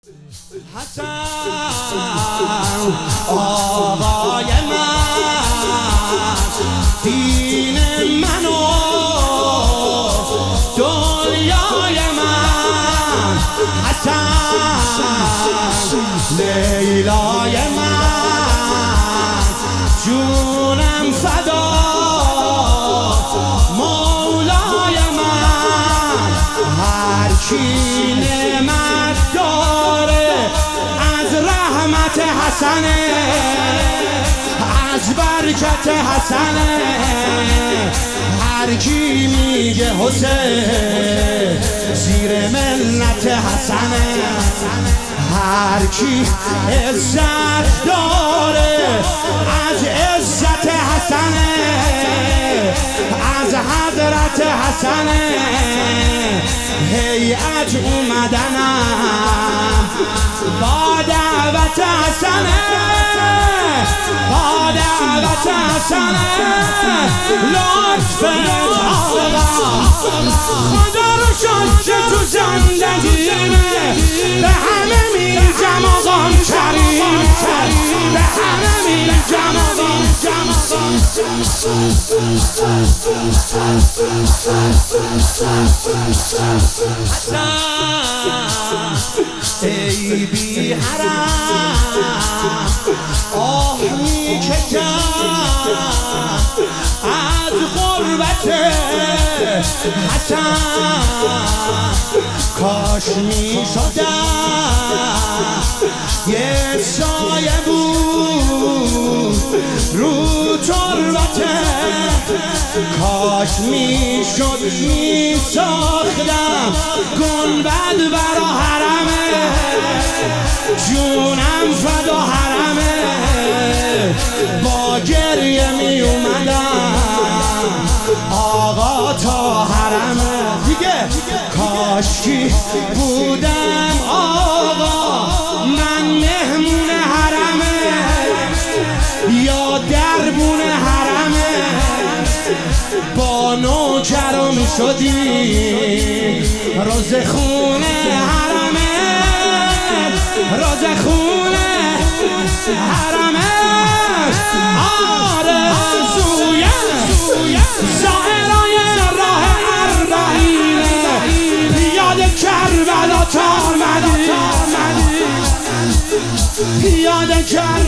حسن آقای من، دین من و دنیای من، حسن لیلای من، جونم فدا مولای من. هر کی نعمت داره از رحمت حسنه، از برکت حسنه. هر کی میگه حسین زیر منت حسنه، هر کی عزت داره از عزت حسنه، از حضرت حسنه. هیئت اومدنم با دعوت حسنه، با دعوت حسنه. لطف آقا خدا رو شد که تو زندگیمه به همه میگم آقام کریم، به همه میگم آقام ای بی حرم آه میکشم از غربت حسن. کاش میشدم یه سایه بود رو تربت، کاش میشد میساختم گنبد برا حرمه، جونم فدا حرمه. با گریه می اومدم آقا تا حرمه دیگه. کاشکی بودم آقا من مهمون حرمه یا دربون حرمه، با نوکر می شدیم روز خونه حرمه، روز خونه حرمه. آرزوی زائرای راه اربعینه پیاده کربلا تا مدینه، پیاده کربلا